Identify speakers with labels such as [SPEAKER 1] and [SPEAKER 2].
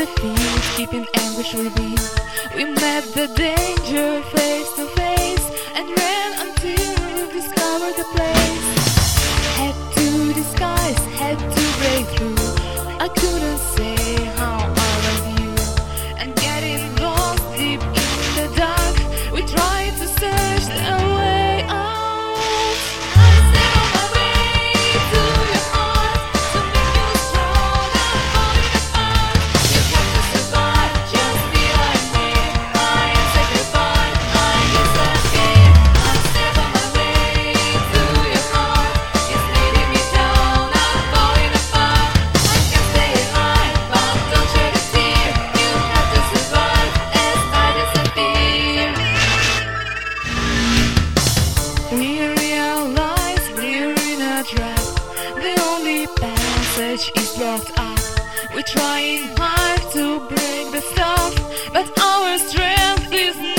[SPEAKER 1] feet, keeping anguish within. We met the danger face to face and ran until we discovered the place. Had to disguise, had to break through. I couldn't say how I love you. And getting lost deep in the dark, we tried to search the way out. I set on my way to your heart to make you stronger, falling apart. You have to survive, just be like me. I am sacrificed, I disappear. I set on my way to your heart. It's leading me down, I'm falling apart. I can stay alive, but don't shed a tear. You have to survive as I disappear. We realize we're in a trap. The only passage is blocked up. We're trying hard to break the stuff, but our strength is